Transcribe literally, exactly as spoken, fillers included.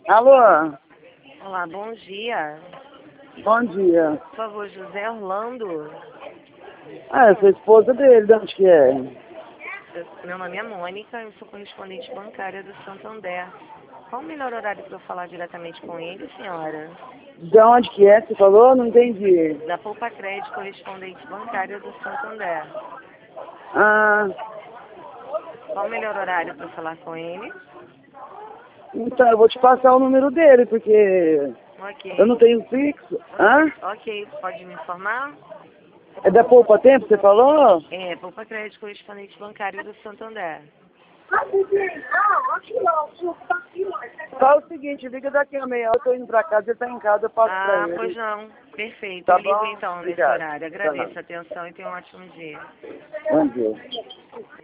Alô? Olá, bom dia. Bom dia. Por favor, José Orlando. Ah, eu sou esposa dele, de onde que é? Eu- Meu nome é Mônica, eu sou correspondente bancária do Santander. Qual o melhor horário para eu falar diretamente com ele, senhora? De onde que é? Você falou? Não entendi. Da Poupa Crédito, correspondente bancária do Santander. Ah, Qual o melhor horário para eu falar com ele? então eu vou te passar o número dele, porque Ok. eu não tenho fixo. Hã? Ok, pode me informar? É da Poupa Tempo, você falou? É, Poupa Crédito, correspondente bancário do Santander. Fala o seguinte, liga daqui a meia hora, eu tô indo pra casa, ele tá em casa, eu passo pra Ah, pois ele. não. Perfeito. Tá Eu ligo bom? então nesse Obrigado. horário. Tá. Agradeço a atenção e tenha um ótimo dia. Bom dia.